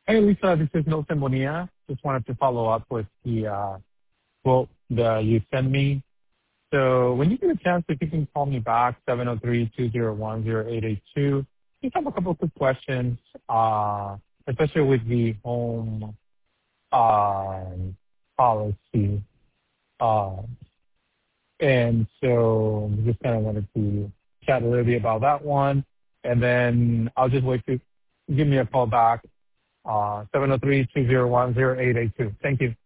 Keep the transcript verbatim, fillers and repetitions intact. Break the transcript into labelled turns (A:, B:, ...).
A: Hey, Lisa, this is Milton Bonilla. Just wanted to follow up with the uh quote that you sent me. So when you get a chance, if you can call me back, seven oh three, two oh one, oh eight eight two. Just have a couple of quick questions, uh, especially with the home um, policy. Uh, And so just kind of wanted to chat a little bit about that one, and then I'll just wait to give me a call back, uh seven oh three, two oh one, oh eight eight two. Thank you.